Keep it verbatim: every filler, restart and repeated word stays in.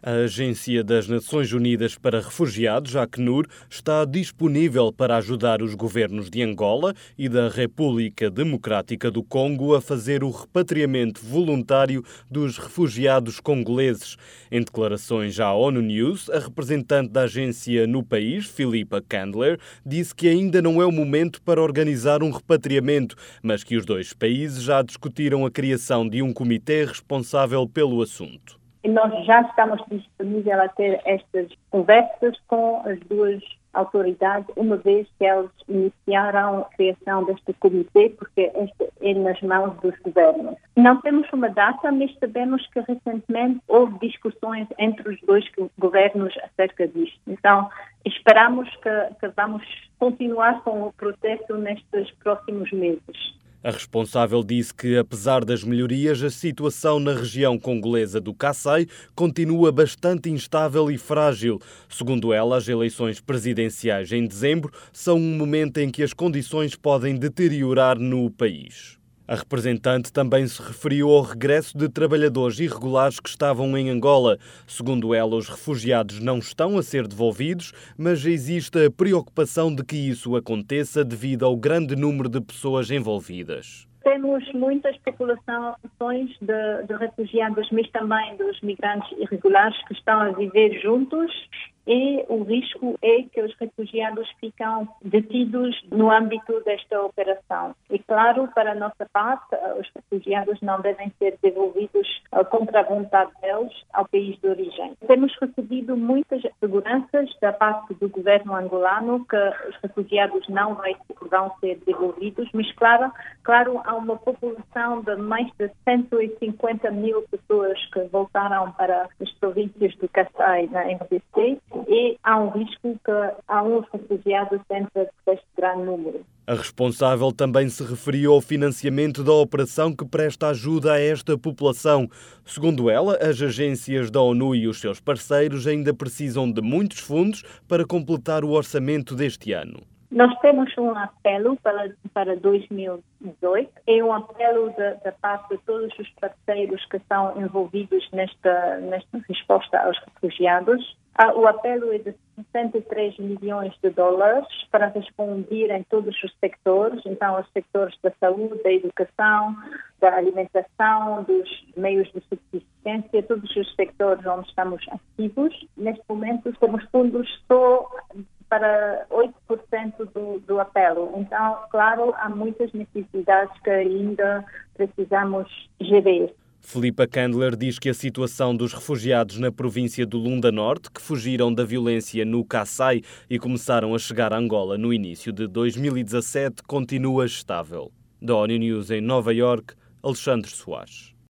A Agência das Nações Unidas para Refugiados, a Acnur, está disponível para ajudar os governos de Angola e da República Democrática do Congo a fazer o repatriamento voluntário dos refugiados congoleses. Em declarações à ONU News, a representante da agência no país, Philippa Candler, disse que ainda não é o momento para organizar um repatriamento, mas que os dois países já discutiram a criação de um comitê responsável pelo assunto. E nós já estamos disponíveis a ter estas conversas com as duas autoridades, uma vez que eles iniciaram a criação deste comitê, porque este é nas mãos dos governos. Não temos uma data, mas sabemos que recentemente houve discussões entre os dois governos acerca disto. Então, esperamos que, que vamos continuar com o processo nestes próximos meses. A responsável disse que, apesar das melhorias, a situação na região congolesa do Kassai continua bastante instável e frágil. Segundo ela, as eleições presidenciais em dezembro são um momento em que as condições podem deteriorar no país. A representante também se referiu ao regresso de trabalhadores irregulares que estavam em Angola. Segundo ela, os refugiados não estão a ser devolvidos, mas existe a preocupação de que isso aconteça devido ao grande número de pessoas envolvidas. Temos muitas populações de, de refugiados, mas também dos migrantes irregulares que estão a viver juntos. E o risco é que os refugiados ficam detidos no âmbito desta operação. E claro, para a nossa parte, os refugiados não devem ser devolvidos contra a vontade deles ao país de origem. Temos recebido muitas seguranças da parte do governo angolano que os refugiados não vão ser devolvidos, mas claro, claro, há uma população de mais de cento e cinquenta mil pessoas que voltaram para as províncias do Kassai, na R D C, e há um risco que há uns refugiados dentro deste grande número. A responsável também se referiu ao financiamento da operação que presta ajuda a esta população. Segundo ela, as agências da ONU e os seus parceiros ainda precisam de muitos fundos para completar o orçamento deste ano. Nós temos um apelo para, para dois mil e dezoito, é um apelo da parte de todos os parceiros que estão envolvidos nesta, nesta resposta aos refugiados. O apelo é de sessenta e três milhões de dólares para responder em todos os sectores, então os sectores da saúde, da educação, da alimentação, dos meios de subsistência, todos os sectores onde estamos ativos. Neste momento temos fundos só para oito por cento do, do apelo. Então, claro, há muitas necessidades que ainda precisamos gerir. Philippa Candler diz que a situação dos refugiados na província do Lunda Norte, que fugiram da violência no Kassai e começaram a chegar a Angola no início de dois mil e dezassete, continua estável. Da ONU News em Nova Iorque, Alexandre Soares.